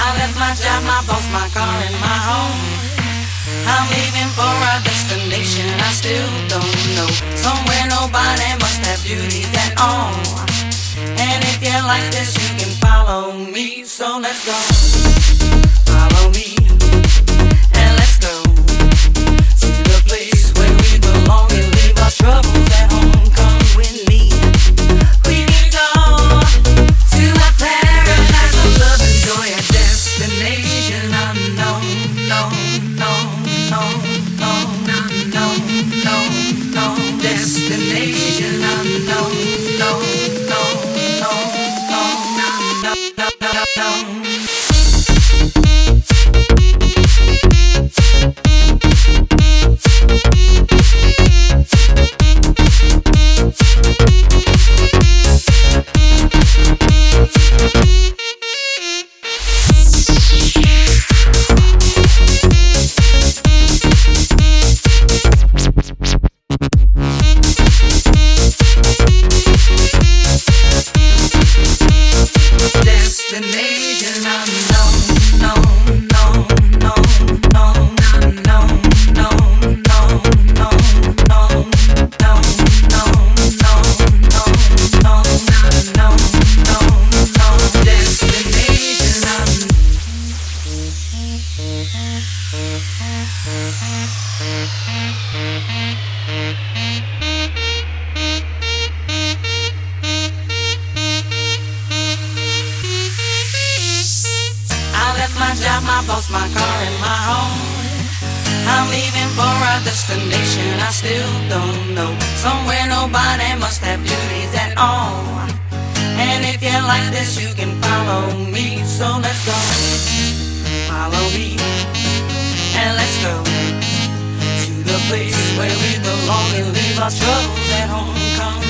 I left my job, my boss, my car, and my home. I'm leaving for a destination I still don't know. Somewhere nobody must have duties at all. And if you like this, you can follow me. So let's go. Follow me. And let's go to the place where we belong and leave our troubles at home. Come with me. We can go to a paradise of love and joy, a destination unknown. Destination unknown. My job, my boss, my car, and my home. I'm leaving for a destination I still don't know. Somewhere nobody must have duties at all. And if you like this, you can follow me. So let's go. Follow me. And let's go to the place where we belong and leave our troubles at home. Come